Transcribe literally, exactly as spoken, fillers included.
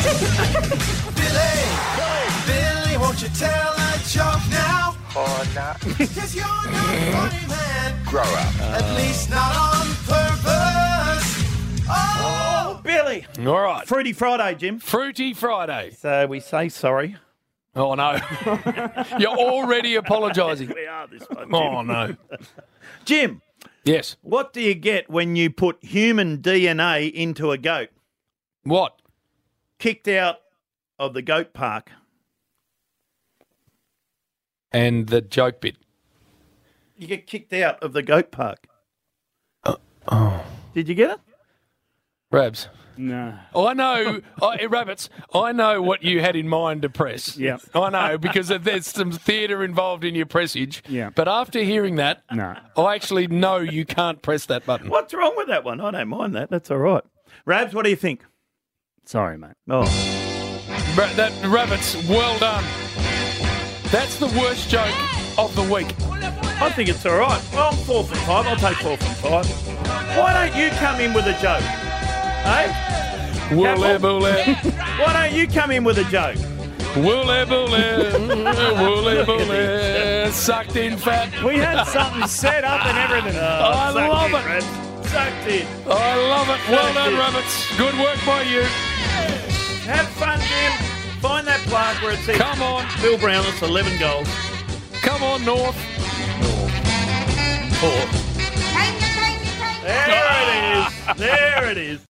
Billy, Billy, won't you tell a joke now? Oh, no. Cause you're not funny, man. Grow up. At least not on purpose. Oh, Billy. All right. Fruity Friday, Jim. Fruity Friday. So we say sorry. Oh, no. You're already apologising. We are this one, Jim. Oh, no. Jim, Yes. what do you get when you put human D N A into a goat? What? Kicked out of the goat park. And the joke bit. You get kicked out of the goat park. Oh. Did you get it? Rabs. No. I know, I, Rabbits, I know what you had in mind to press. Yeah. I know, because there's some theatre involved in your pressage. Yeah. But after hearing that, No. I actually know you can't press that button. What's wrong with that one? I don't mind that. That's all right. Rabs, what do you think? Sorry, mate. Oh, Ra- that Rabbits, well done. That's the worst joke of the week. I think it's all right. Well, I'm four from five. I'll take four from five. Why don't you come in with a joke? Hey? Woolly bully, Why don't you come in with a joke? woolly bully, woolly bully, sucked in fat. We had something set up and everything. I Sucked love in, it. Rabs. Sucked in. I love it. Well done, it. Rabbits. Good work by you. Have fun, Jim. Find that plaque where it says Come on. Bill Brownless, eleven goals. Come on, North. Four. There it is. There it is.